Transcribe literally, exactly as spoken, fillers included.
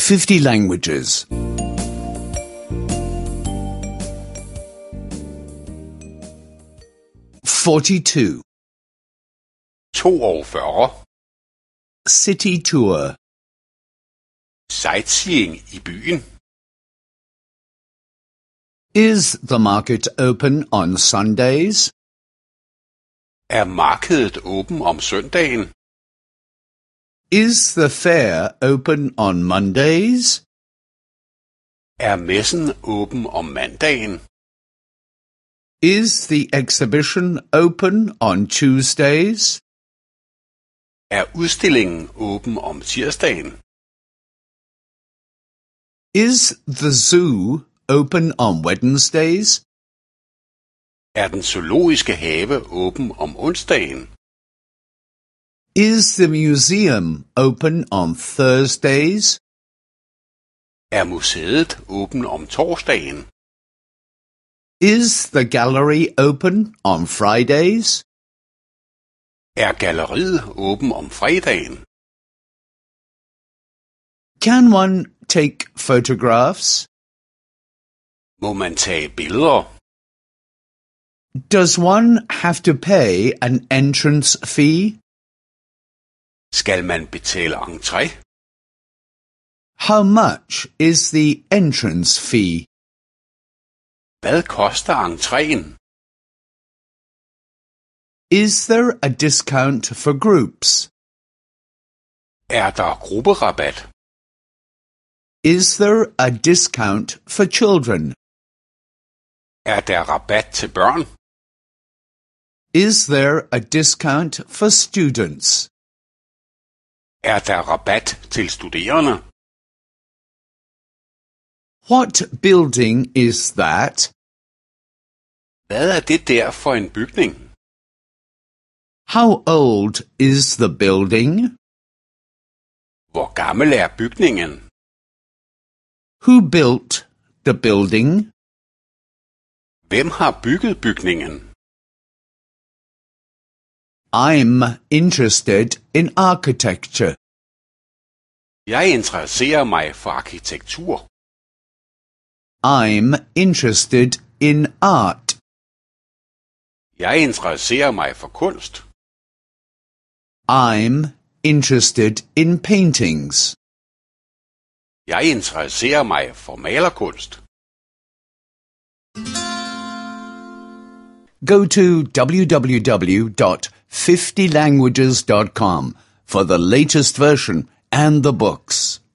fifty languages. forty-two. toogfyrre. City tour. Sightseeing i byen. Is the market open on Sundays? Er markedet åben om søndagen? Is the fair open on Mondays? Er messen åben om mandagen? Is the exhibition open on Tuesdays? Er udstillingen åben om tirsdagen? Is the zoo open on Wednesdays? Er den zoologiske have åben om onsdagen? Is the museum open on Thursdays? Er museet åben om torsdagen? Is the gallery open on Fridays? Er galleriet åben om fredagen? Can one take photographs? Må man tage billeder? Does one have to pay an entrance fee? Skal man betale entré? How much is the entrance fee? Hvad koster entréen? Is there a discount for groups? Er der grupperabat? Is there a discount for children? Er der rabat til børn? Is there a discount for students? Er der rabat til studerende? What building is that? Hvad er det der for en bygning? How old is the building? Hvor gammel er bygningen? Who built the building? Hvem har bygget bygningen? I'm interested in architecture. Jeg interesserer mig for arkitektur. I'm interested in art. Jeg interesserer mig for kunst. I'm interested in paintings. Jeg interesserer mig for malerkunst. Go to w w w dot fifty languages dot com for the latest version and the books.